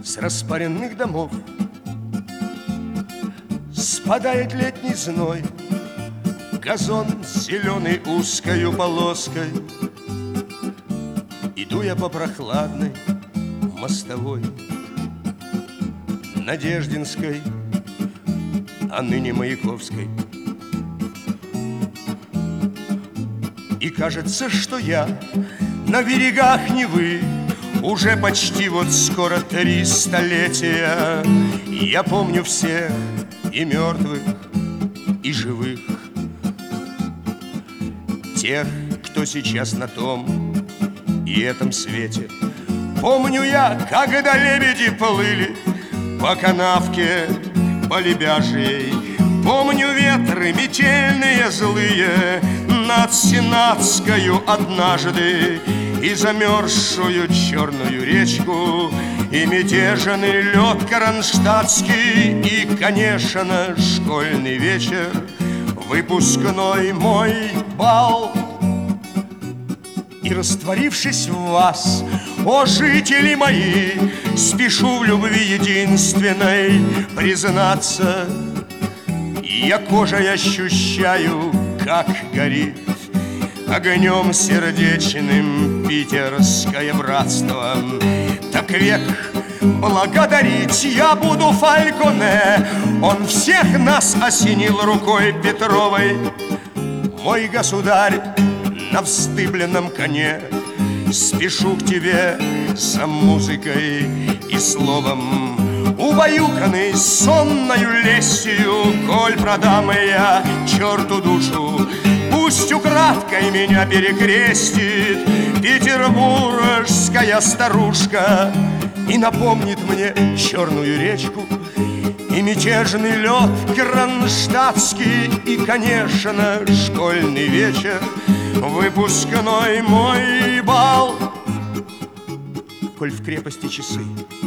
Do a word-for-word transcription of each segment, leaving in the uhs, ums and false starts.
с распаренных домов спадает летний зной, газон зеленый узкою полоской. Иду я по прохладной мостовой Надеждинской, а ныне Маяковской. И кажется, что я на берегах Невы уже почти вот скоро три столетия. Я помню всех и мертвых, и живых, тех, кто сейчас на том и этом свете. Помню я, когда лебеди плыли по канавке, по Лебяжьей. Помню ветры метельные злые над Сенатскою однажды, и замерзшую черную речку, и мятежный лед кронштадтский, и, конечно, школьный вечер, выпускной мой бал. И, растворившись в вас, о, жители мои, спешу в любви единственной признаться. Я кожей ощущаю, как горит огнем сердечным питерское братство. Так век благодарить я буду Фальконе, он всех нас осенил рукой Петровой. Мой государь на вздыбленном коне, спешу к тебе за музыкой и словом. Убаюканный сонною лестью, коль продам я черту душу, пусть украдкой меня перекрестит петербургская старушка и напомнит мне черную речку и мятежный лед кронштадтский, и, конечно, школьный вечер, выпускной мой бал. Коль в крепости часы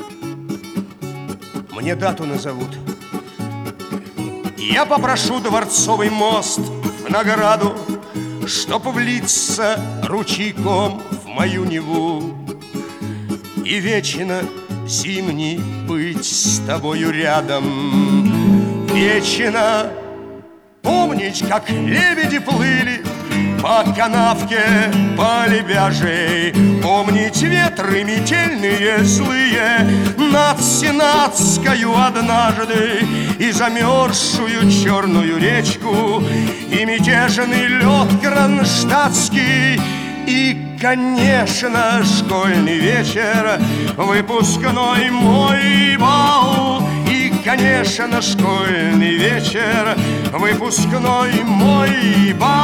мне дату назовут, я попрошу дворцовый мост в награду, чтоб влиться ручейком в мою Неву и вечно зимний быть с тобою рядом. Вечно помнить, как лебеди плыли по канавке, по Лебяжьей, помнить ветры метельные злые над Сенатскою однажды, и замерзшую черную речку, и мятежный лед кронштадтский, и, конечно, школьный вечер, выпускной мой бал. И, конечно, школьный вечер, выпускной мой бал.